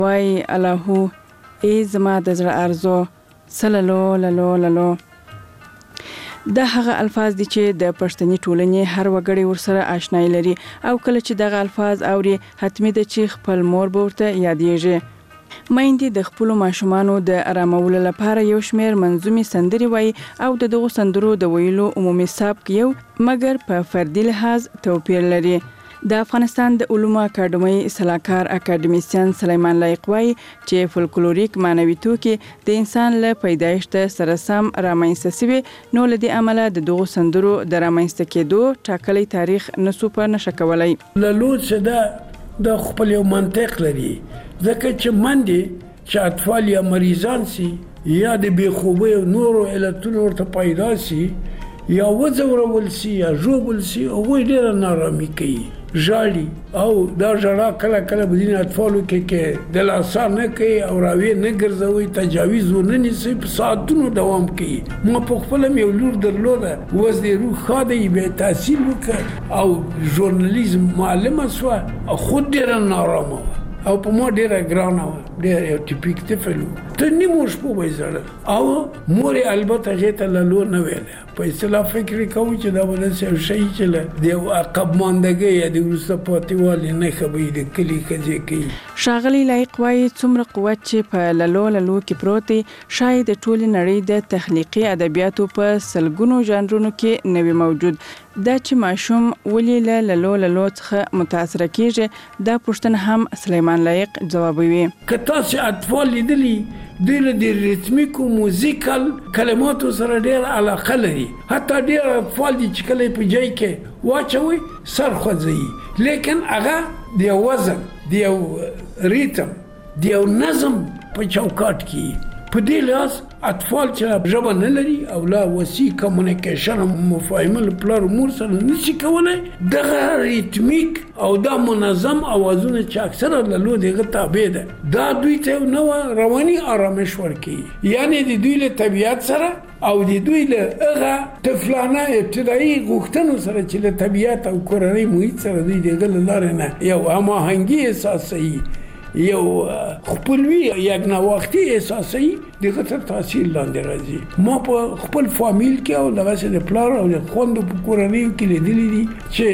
وای الهو ای زما د زړه ارزو سللو للو للو. دا هغه الفاظ دي چې د پښتني ټولنې هر وګړی ورسره آشنای لري او کله چې دغه الفاظ اوري حتمی ده چې خپل مور به ورته یادېږي. میندې د خپلو ماشومانو د آرامولو لپاره یو شمېر منظومې سندرې وایي او د دغو سندرو د ویلو عمومي سبک یو مګر په فردي لحاظ توپیر لري. د افغانستان د علومو اکاډمۍ سلاکار اکاډمیسین سلیمان لایق وایي چې فولکلوریک معنوي توکي د انسان له پیدایښت سره سم رامنځته شوي، نو له دې امله د دغو سندرو د رامنځته کېدو ټاکلی تاریخ نسو په نښه کولی. للو چې د خپل یو منطق لري، ځکه چې مندې چې اطفال یا مریضان سي یا د بېخوبۍ او نورو علتونو ورته پیدا سي یا وځورول سي یا ژوبل سي، هغوی ډېره نارامي کوي، ژاړي او دا ژړا کله کله په ځینې اطفالو کې د لاسا نه کوي او راویې نه ګرځوي، تجاویز ونه نیسي، په ساعتونو دوام کوي. ما په خپله مې یو لور درلوده، اوس د روح ښه دی، بیا تحصیل وکړه او ژورنالیزم معلمه سوه، خود ډېره نارامه وه او په ما ډېره ګرانه وه، ډېر یو ټیپیک طفل و. ته نیمو شپو به یې ژړل او مور یې البته هغې ته للو نه ویله. په اصطلاح فکر یې کوو چې دا به داسې یو شی چې له د یو عقب ماندګۍ یا د وروسته پاتې والي نښه به یې د کلي ښځې کوي. ښاغلی لایق وایي څومره قوت چې په للو کې پروت دی شاید د ټولې نړۍ د تخلیقي ادبیاتو په سلګونو ژانرونو کې نه وي موجود. دا چې ماشوم ولې له للو څخه متاثره کیږي دا پوښتنه هم سلیمان لایق ځوابوي. که تاسې اطفال لیدلي دوی له د ریتمیکو موزیکل کلماتو سره ډېر علاقه لري، حتی ډېر اطفال دي چې کله یې په جای کې واچوي سر خوځوي، لیکن هغه د یو وزن، د یو ریتم، د یو نظم په چوکاټ کې. په دې لحاظ اطفال چې ژبه نه لري او لا وسیع کمیونیکیشن مفاهمه له پلار مور سره نشي کولی، دغه ریتمیک او دا منظم اوازونه چې اکثره للو دغه تابع ده، دا دوی ته یو نوع رواني آرامش ورکوي. یعنې د دوی له طبیعت سره او د دوی له هغه طفلانه ابتدایي غوښتنو سره چې له طبیعت او کورنۍ محیط سره دوی دغه له لارې نه یو هماهنګي احساسوي، یو خپلوي یکنواختي احساسوي، دغه تر تاثیر لاندې راځي. ما په خپل فامیل کې او دغسې د پلار او د خویندو په کورنیو کې لیدلي دي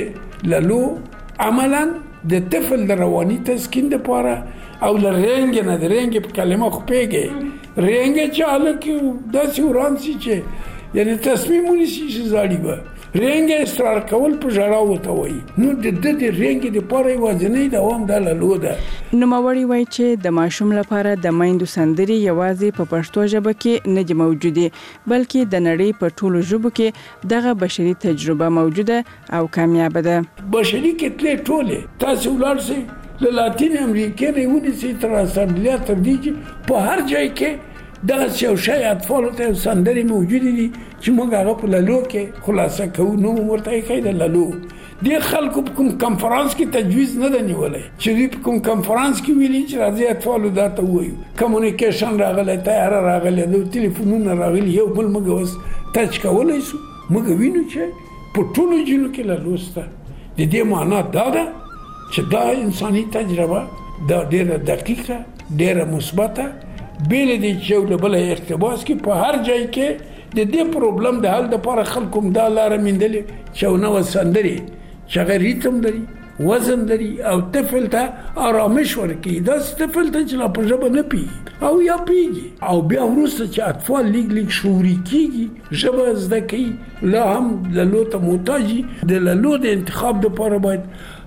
چې للو عملا د طفل د رواني تسکین دپاره او له رنګ نه د رنګ په کلمه خو پوهېږئ، رنګ چې هلک داسې وران سي چې یعنې تصمیم ونیسي چې زاړي به رنګ اصرار کول په ژړا ورته وایي، نو د د رنګ دپاره یوازینی دوام دا للو ده. نوموړی وایي چې د ماشوم لپاره د میندو سندرې یوازې په پښتو ژبه کې نه دي موجودې، بلکې د نړۍ په ټولو ژبو کې دغه بشري تجربه موجوده او کامیابه ده. بشري کتلې ټولې تاسې ولاړ سئ له لاتین امریکې نه یې ونیسئ تر استرالیا تر دې چې په هر ځای کې دغسې یو شی اطفالو ته سندرې موجودې دي چې موږ هغه په للو کې خلاصه کوو. نوم ورته ایښی د للو. دې خلکو په کوم کنفرانس کې تجویز نه ده نیولی چې دوی په کوم کنفرانس کې ویلي چې راځئ اطفالو دا ته ووایو. کمیونیکیشن راغلی، تیاره راغلی، د تلیفونونه راغلي، یو بل موږ اوس ټچ کولی شو. موږ وینو چې په ټولو ځینو کې للو شته. د دې معنا دا ده چې دا انساني تجربه دا ډېره دقیقه، ډېره مثبته، بیل دی چې یو له بله اقتباس کې په هر ځای کې د دې پروبلم د حل دپاره خلکو هم دا لاره موندلې چې یو نوع سندرې چې هغه ریتم لري، وزن لري او طفل ته آرامش ورکوي. داسې طفل ته چې لا په ژبه نه پوهېږي او یا پوهېږي او بیا وروسته چې اطفال لیږ شعوري کېږي، ژبه زده کوي، لا هم للو ته محتاجي. د للو د انتخاب دپاره باید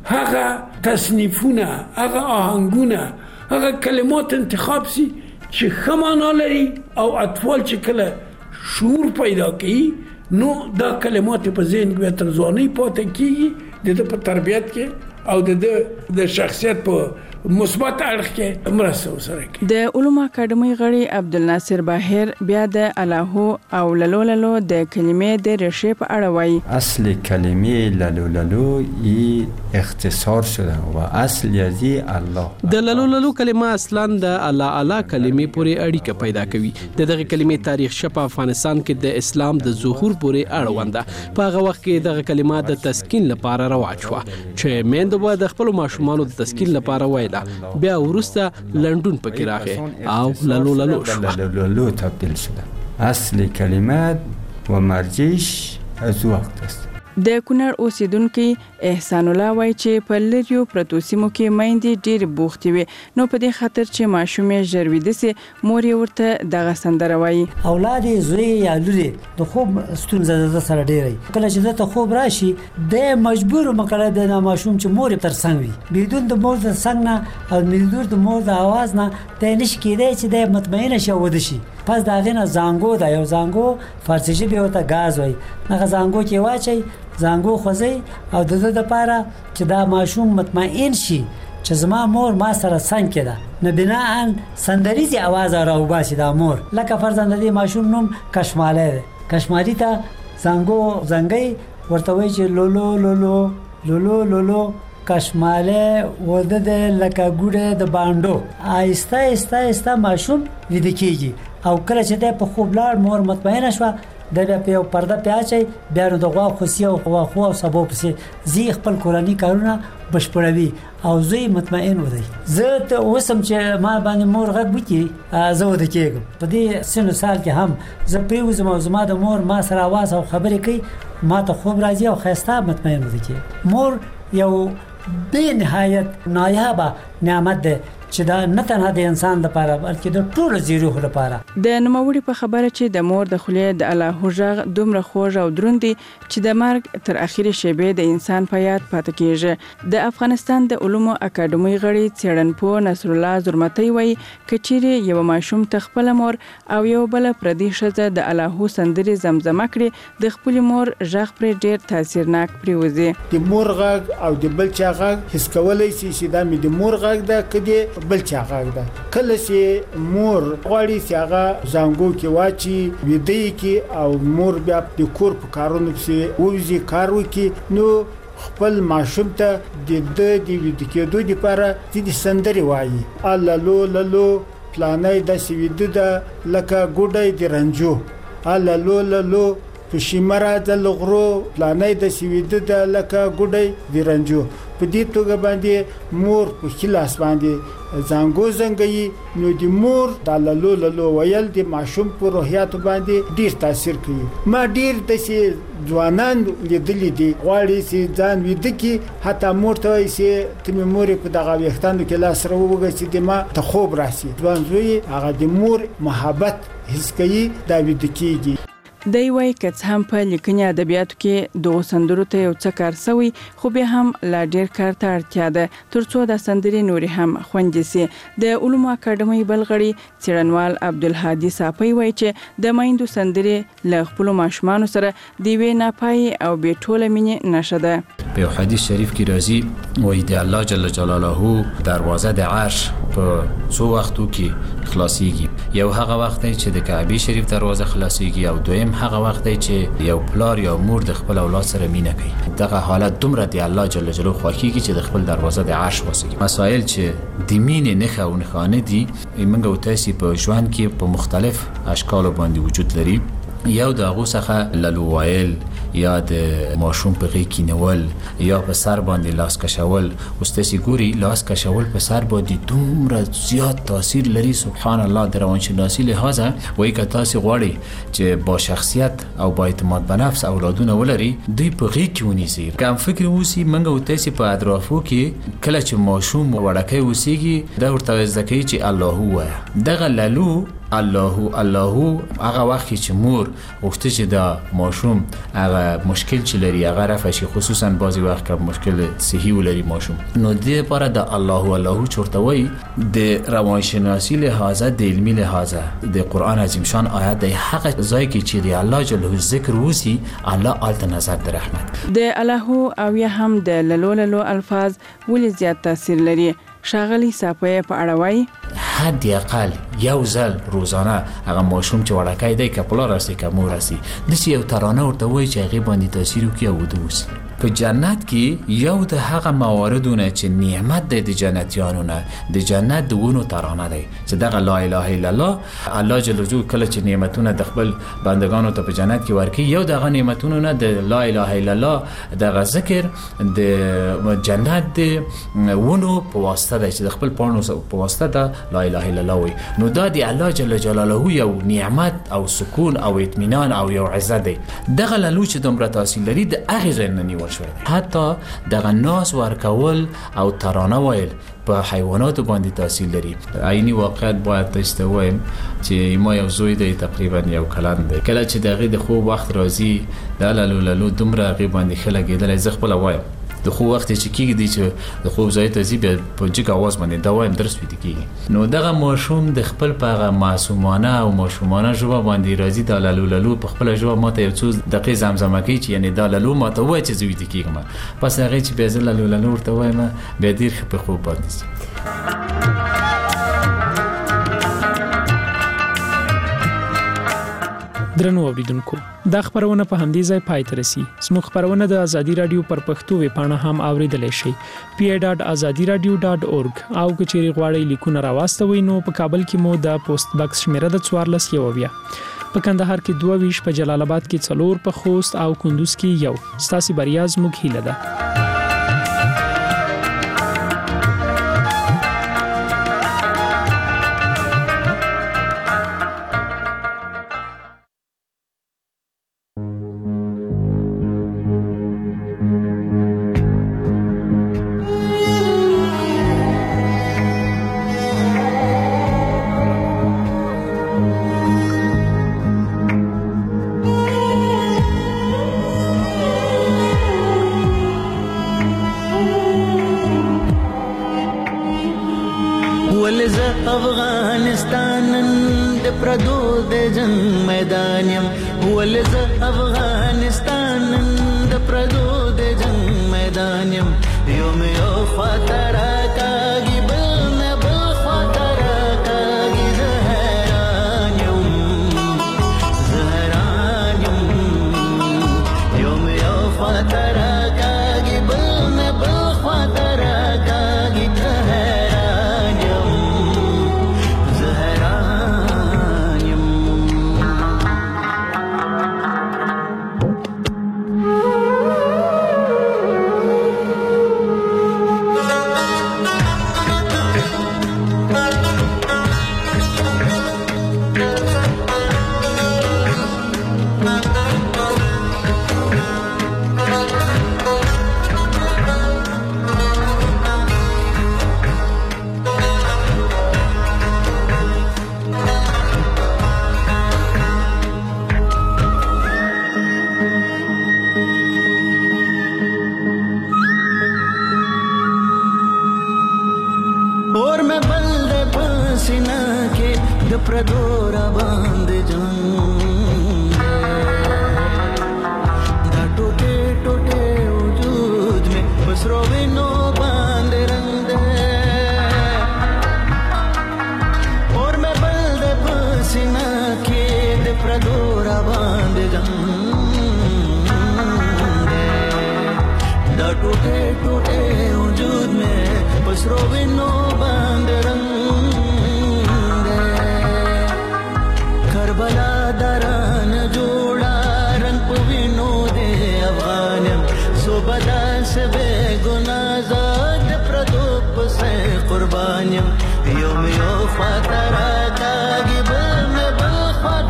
هغه تصنیفونه، هغه آهنګونه، هغه کلمات انتخاب سي چې ښه معنا لري او اطفال چې کله شعور پیدا کوي نو دا کلمات په ذهن کې تر ځوانۍ پاتې کېږي، د ده په تربیت کې او د شخصیت په مثبت اړخ کې مرسته ورسره کوي. د علومو اکاډمۍ غړي عبدالناصر باهر بیا د الهو او للو د کلمې د ریښې په اړه وایي. اصل کلمه للو ای اختصار شده و اصل یزی الله. د للو کلمه اصلا د الله کلمې پورې اړیکه پیدا کوي. دغه کلمې تاریخ شپ افغانستان کې د اسلام د ظهور پورې اړوند ده. په هغه وخت کې دغه کلمه د تسکین لپاره رواج شوه چې میندو به د خپل ماشومانو د تسکین لپاره وایي ولیده بیا وروسته لندون پکې راغی او لالو لالو شو. لالو تبدیل شده. اصل کلمه و مرجعش از وقت است. د کونړ اوسیدونکي احسان الله وایي چې په لریو پرتو سیمو کې میندې ډېرې بوختې وي، نو په دې خاطر چې ماشوم یې ژر ویده سي مور یې ورته دغه سندره وایي. اولاد یې زوی یا لورې د خوب ستونزه د سره ډېرې کله چې دته خوب راشي د مجبور مکړه د ماشوم چې مور تر څنګ وي بدون د مور د څنګ نه او بدون د مور د आवाज نه د نش کېدای چې د مطمئنه شو ود شي. پس دا غنه زانګو دا یو زانګو فارسی ژبه ورته غاز وای هغه زانګو کې واچي زانګو خوځي او د دې لپاره چې دا ماشوم مطمئن شي چې زما مور ما سره څنګه کړه نه بناء سندریزي आवाज راوباسي دا مور لکه فرزند دې ماشوم نوم کشماله کشمالي ته زانګو زنګي ورته وای چې لولو لولو لولو لولو کشماله ودده لکه ګوډه د باندو آیسته آیسته آیسته ماشوم ویده کیږي او کله چې د په خوب لار مور مطمئنه شوه د بیا په پرده پیاچي بیا نو د غوا خوسي او غوا خو او سبب سي زی خپل کورنۍ کارونه بشپړوي او زوی مطمئن ودی. زه ته اوسم چې ما باندې مور غږ وکي زه ود کېږم په دې سن سال کې هم زه پریوزم او زما د مور ما سره आवाज او خبرې کوي ما ته خوب راځي او خسته مطمئن ودی کې مور یو به نهایت نایابه نعمت ده چې دا نه تنها د انسان لپاره بلکې د ټولو زیروح لپاره. د نوموړي په خبره چې د مور د خولې د الله غږ دومره خوږ او دروند دي چې د مرګ تر اخیری شیبې د انسان په یاد پاتې کیږي. د افغانستان د علومو اکاډمي غړي څېړنپوه نصر الله زرمتي وایي کچېرې یو ماشوم تخپل مور او یو بل پردي ښځه د الله سندري زمزمه کړي د خپل مور غږ پر ډېر تاثیرناک پریوزي. د مور غږ او د بل چا غږ هیڅ کولای شي چې دا مې د مور غږ ده کدي بل چا غږ ده. کله چې مور غواړي چې هغه زنګو کې واچي ویدې کې او مور بیا د کور په کارونو کې وځي کار وکي نو خپل ماشوم ته د ویدې کېدو لپاره د سندري وایي الله لو لو پلانای د سویده د لکه ګوډای د رنجو الله لو لو په شمره د لغرو پلانای د سویده د لکه ګوډای د رنجو په دې توګه باندې مور په خلاص باندې زنګو زنګي نو د مور د لالو لالو ویل د ماشوم په روحیات باندې ډیر تاثیر کوي. ما ډیر د ځوانان لیدلې دي غواړي چې ځان ویده کی حتی مور ته وایي چې تم مور په دغه وختانو کې لاس راوږي چې د ما ته خوب راسي ځوان زوی هغه د مور محبت حس کوي دا ویده کیږي. دی وایي که څه هم په لیکنې ادبیاتو کې دغو سندرو ته یو څه کار سوی خو بیا هم لا ډیر کار ته اړتیا ده ترڅو د سندرې نورې هم خوندي سي. د علومو اکاډمي بل غړي څېړنوال عبدالهادي صافی وایي چې د میندو سندرې له خپلو ماشومانو سره د یوې ناپایي او بې ټوله مینې نښه ده. په حدیث شریف کې راځي وایي د الله جل جلاله دروازه د عرش په څو وختو کې خلاصيږي. یو هغه وخت دی چې د کعبه شریف دروازه خلاصيږي او دویم هغه وخت دی چې یو پلار یا مور د خپل اولاد سره مینه کوي. دغه حالت دومره دی الله جل جلاله خوښیږي چې د خپل دروازه د عرش واسي. مسائل چې د مینې نښه او نښانه دي موږ او تاسو په ژوند کې په مختلف اشکال باندې وجود لري. یو د هغه څخه لالووایل یا د ماشوم په غېږ کې نیول یا په سر باندې لاس کشول. استاسي ګوري لاس کشول په سر باندې دومره زیات تاثیر لري سبحان الله. د روانشناسي لحاظه وایي که تاسو غواړئ چې با شخصیت او با اعتماد به نفس اولادونه ولري دوی په غېږ کې ونیسئ. کم فکر اوسئ موږ او تاسو په اطرافو کې کله چې ماشوم وړکۍ اوسېږي دا ورته زده کوي چې الله وایه. دغه لالو الله الله هغه وخت چې مور وخت چې دا ماشوم هغه مشکل چې لري هغه رفع شي خصوصا بعضی وخت که مشکل صحی ولري ماشوم نو دې لپاره د الله الله چورتوي د روانشناسی لحاظه د علمي لحاظه د قران عظیم شان آیات د حق ځای کې چې دی الله جل ذکر وسی الله آلت نظر د رحمت د الله او یا هم د لولو الفاظ ولې زیات تاثیر لري. شاغلی صافی په اړه وایي حد اقل یو ځل روزانه هغه ماشوم چې وړکای دی کپلا راسي کوم راسي د یو ترانه ورته وایي چې هغه باندې تاثیر وکي او دوس په جنت کې یو د هغه مواردونه چې نعمت دی د جنتیانو نه د جنت د ونو ترانه دی چې دغه لا اله الا الله الله جل جلاله کله چې نعمتونه د خپل بندگانو ته په جنت کې ورکړي یو دغه نعمتونه نه د لا اله الا الله دغه ذکر د جنت د ونو په واسطه دی چې د خپل پاڼو په واسطه د لا اله الا الله وي نو دا دی الله جل جلاله یو نعمت او سکون او اطمینان او یو عزت دی دغه لالو چې دومره تحصیل لري د هغې ځای نه نیول شوی دی حتی دغه ناز ورکول او ترانه ویل په حیواناتو باندې تحصیل لري عیني واقعیت باید تاسو ته وایم چې ما یو زوی دی تقریبا یو کلن دی کله چې دغه د خوب وخت راځي د لالو دومره هغې باندې ښه لګېدلی زه خپله وایم د خوب وخت چې کېږي چې د خوب ځای ته ځي بیا په جګ اواز باندې دا وایم درس ویده کېږي نو دغه ماشوم د خپل په هغه معصومانه او ماشومانه ژبه باندې راځي دا لالو په خپله ژبه ماته یو څو دقیقې زمزمه کوي چې یعنې دا لالو ماته ووایه چې زه ویده کېږم پس هغې چې بیا زه لالو ورته وایم بیا ډېر ښه په خوب باندې ځي درنو اوریدونکو دا خبرونه په همدې ځای پای ته رسي زموږ خبرونه د ازادي رادیو پر پښتو ویبپاڼه هم اوریدلای شئ pa.azadiradio.org او که چیرې غواړئ لیکونه راواستوئ نو په کابل کې مو د پوسټ باکس شمیره د 14 په کندهار کې 22 په جلال آباد کې 4 په خوست او کندوز کې 1 ستاسو بریا زموږ هیله ده افغانستان د پردو د جنگ میدان یم ولز افغانستان د پردو د جنگ میدان یم یو خاطر کاږي بل نه بل خاطر کاږي زهران یم یو خاطر کاږي بل نه بل خاطر کاږي یو خاطر کاږي بل نه بل خاطر